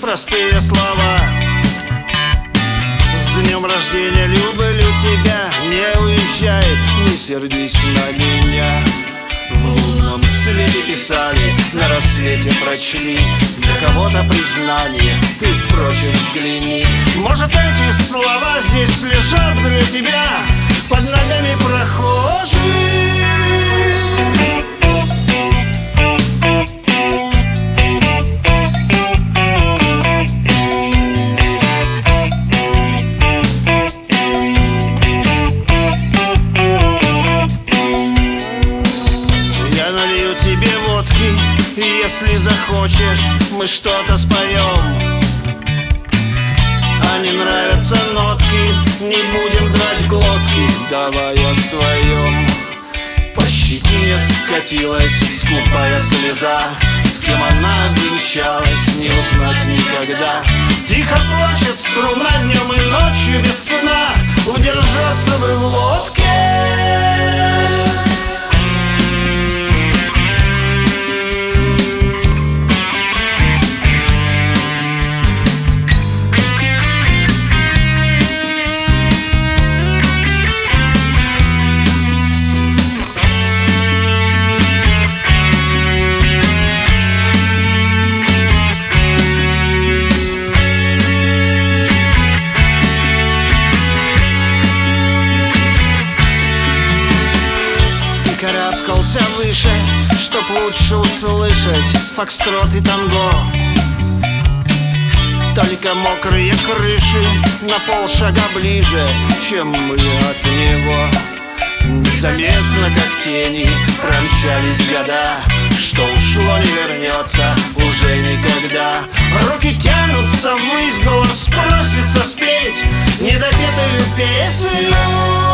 простые слова. С днем рождения, люблю тебя, не уезжай, не сердись на меня. В лунном свете писали, на рассвете прочли, для кого-то признание, ты, впрочем, взгляни. Может, эти слова здесь лежат для тебя под ногами прохожих. Тебе водки, если захочешь, мы что-то споем. А не нравятся нотки, не будем драть глотки, давай о своем. По щеке не скатилась скупая слеза, с кем она обвенчалась, не узнать никогда. Тихо плачет струна днем и ночью без сна, удержаться бы в лодке. Карабкался выше, чтоб лучше услышать фокстрот и танго. Только мокрые крыши на полшага ближе, чем мы от него. Незаметно, как тени, промчались года, что ушло не вернется уже никогда. Руки тянутся ввысь, голос просится спеть недопетую песню.